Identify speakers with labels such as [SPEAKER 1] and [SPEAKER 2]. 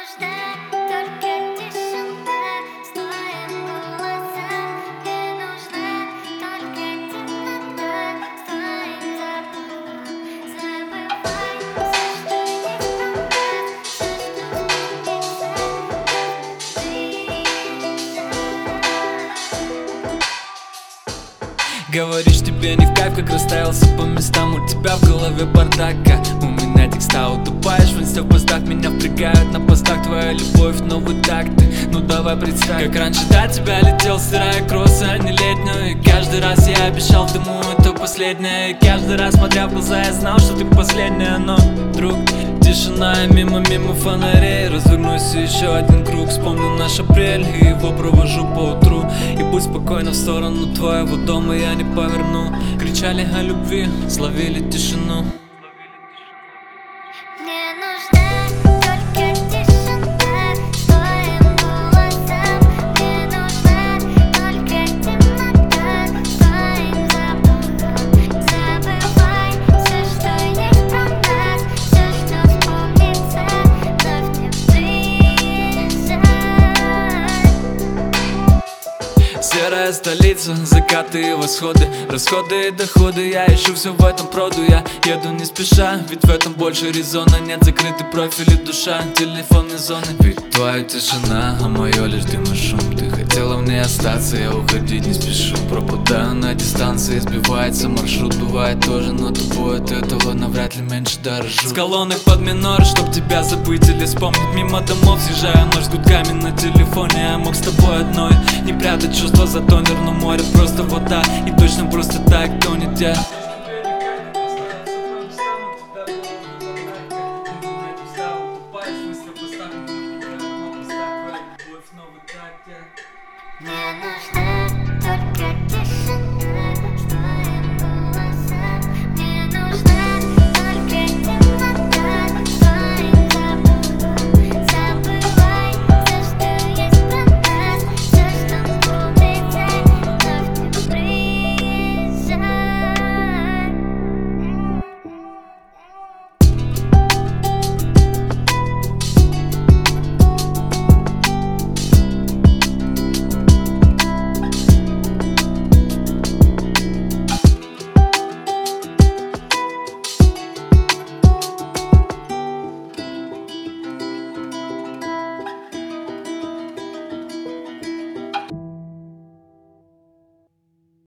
[SPEAKER 1] нужна только тишина с твоим голосом. Мне нужна только темнота с твоим запахом. Забывай все, что есть у нас, все, что
[SPEAKER 2] Говоришь, тебе не в кайф, как расставился по местам. У тебя в голове бардака, у меня текста утупаешь в инсте, в постах меня впрягают. На постах твоя любовь, новые такты. Ну давай представь, как раньше до тебя летел, стирая кроссы, а не летнюю. И каждый раз я обещал дыму, это последнее. И каждый раз, смотря в глаза, я знал, что ты последняя. Но, друг, тишина и мимо фонарей. Развернусь еще один круг, вспомню наш апрель и его провожу по утру. И будь спокойна, в сторону твоего дома я не поверну. Кричали о любви, словили тишину.
[SPEAKER 1] Мне нужна только тишина с твоим голосом. Мне нужна только темнота с твоим запахом. Забывай все, что есть про нас, все, что вспомнится, вновь не приезжай.
[SPEAKER 2] Серая столица, закаты и восходы, расходы и доходы. Я ищу все в этом проду, я еду не спеша, ведь в этом больше резона. Нет закрытый профиль и душа, телефонной зоны. Ведь твоя тишина, а мое лишь дым и шум. Ты хотела в ней остаться, я уходить не спешу. Пропадаю на дистанции, сбивается маршрут. Бывает тоже, но тобой от этого навряд ли меньше дорожу. С колонок под минор, чтоб тебя забыть или вспомнить. Мимо домов съезжая ночь с гудками на телефоне. Я мог с тобой одной не прятать чувства за тонер, но море просто вода. И точно просто так тонет я.